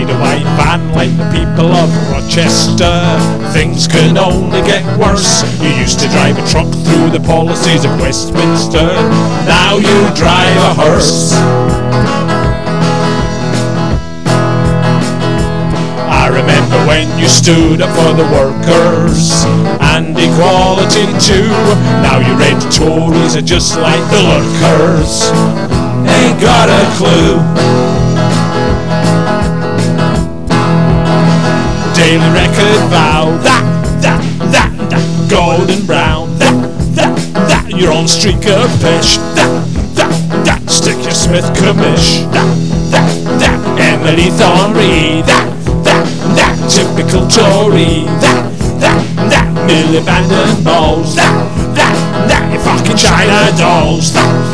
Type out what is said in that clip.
ride a white van like the people of Rochester. Things can only get worse. You used to drive a truck through the policies of Westminster. Now you drive a hearse. I remember when you stood up for the workers and equality too. Now you red Tories are just like the lurkers, ain't got a clue. Daily Record vow, that, golden brown, that, you're on streak of pish, that, stick your Smith commish, that, Emily Thornbury, that, typical Tory, that, Miliband and balls, that, you fucking China dolls, that,